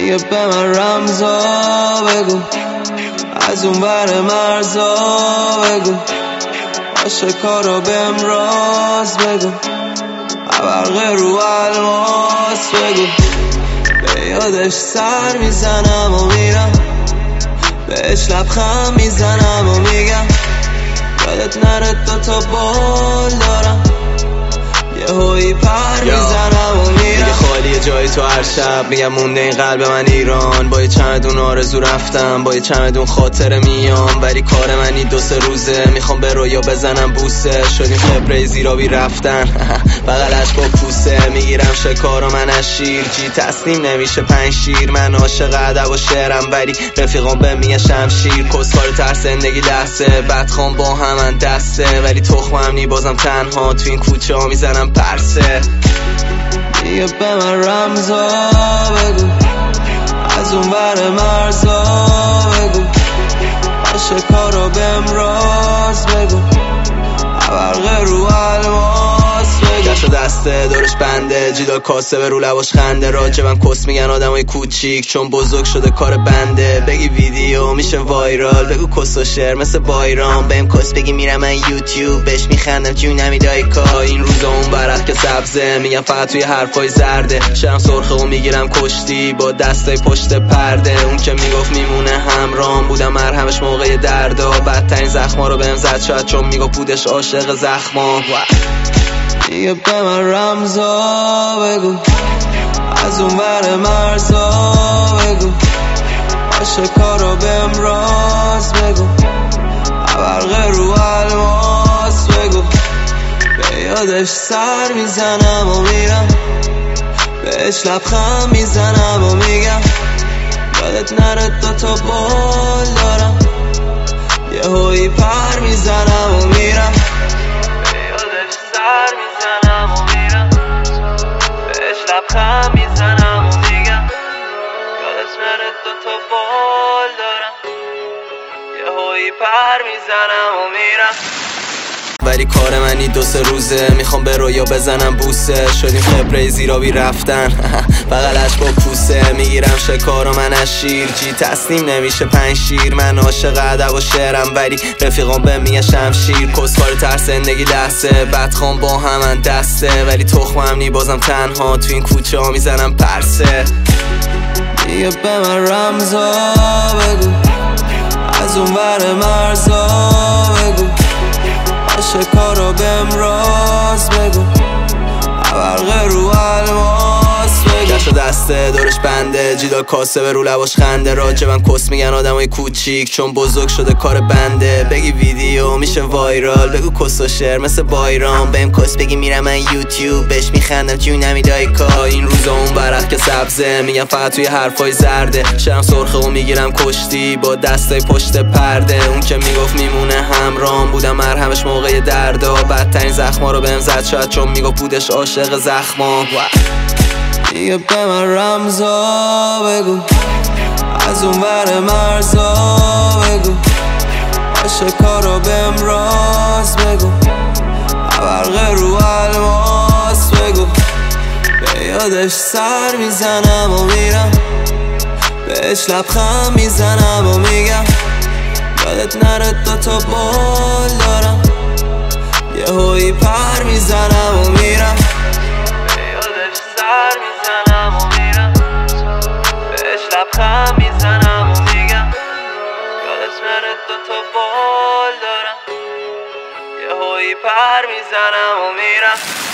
دیگه به من رمزا بگو، از اون ور مرزا بگو، عاشقا بهم راز بگو، برق رو الماس بگو. به یادش سر میزنم و میرم، بهش لبخند میزنم و میگم یادت نره دوتا بال دارم، یه هوی پر میزنم و میرم. خالی جای تو هر شب میگم مونده این قلب من ایران. با یه چمدون آرزو رفتم، با یه چمدون خاطر میام، ولی کار منی 2-3 روزه میخوام به رویا بزنم بوسه. شدیم خبره زیرابی رفتن بغلش با پوسه، میگیرم شکار و من از شیر، جی تسلیم نمیشه 5 شیر. من عاشق ادب و شعرم ولی رفیقام به میگه شمشیر. کسخال تر زندگی لحظه بدخوام با همن دسته، ولی تخمم نی بازم تنها تو این کوچه ها میزنم پرسه. دیگه به من رمزا بگو، از اون ور مرزا بگو، عاشقا بهم راز بگو، برق رو الماس بگو. گشت دسته دورش بنده، جیدا کاسه به رو لباش خنده. راجبم کس میگن آدمای کوچیک چون بزرگ شده کار بنده. بگی ویدیو میشه وایرال، بگو کس و شعر مثل بایرام. بهم کس بگی میرم من یوتیوب، بهش میخندم جونمی دایکا. این روزا اون برق که سبزه، میگم فقط توی حرفای زرده. شرم سرخه و میگیرم کشتی با دستای پشت پرده. اون که میگفت میمونه همرام، بودم مرهمش موقع دردا. بدترین زخما رو بهم زد شاید چون میگفت بودش عاشق زخما. دیگه به من رمزا بگو، از اون ور مرزا بگو، عاشقا بهم راز بگو، برق رو الماس بگو. به یادش سر میزنم و میرم، بهش لبخند میزنم و میگم یادت نره دوتا بال دارم، یه هوی پر میزنم و میرم. سر میزنم و میرم، بهش لبخند میزنم و میگم یادت نره دوتا بال دارم، یه هوی پر میزنم و میرم. ولی کار منی 2-3 روزه میخوام به رویا بزنم بوسه. شدیم خبره زیرابی رفتن بغلش با پوسه، میگیرم شکار و من از شیر، جی تسلیم نمیشه 5 شیر. من عاشق ادب و شعرم ولی رفیقام به میگه شمشیر. کسخال تر زندگی لحظه بدخوام با همن دسته، ولی تخمم نی بازم تنها تو این کوچه ها میزنم پرسه. دیگه به من رمزا بگو، از اون ور مرزا بگو، عاشقا بهم راز بگو، برق رو الماس بگو. گشت دسته دورش بنده، جیدا کاسه به رو لباش خنده. راجبم کس میگن آدمای کوچیک چون بزرگ شده کار بنده. بگی ویدیو میشه وایرال، بگو کس و شعر مثل بایرام. بهم کس بگی میرم من یوتیوب، بهش میخندم جونمی دایکا. این روزا اون برق که سبزه، میگم فقط توی حرفای زرده. شرم سرخه و میگیرم کشتی با دستای پشت پرده. اون که میگفت میمونه همرام، بودم مرهمش موقع دردا. بدترین زخما رو بهم زد شاید چون میگفت بودش عاشق زخما. دیگه به من رمزا بگو، از اون ور مرزا بگو، عاشقا بهم راز بگو، برق رو الماس بگو. به یادش سر میزنم و میرم، بهش لبخند میزنم و میگم یادت نره دوتا بال دارم، یه هوی پر میزنم و میرم. سر میزنم و میرم، بهش لبخند میزنم و میگم یادت نره دوتا بال دارم، یه هوی پر میزنم و میرم.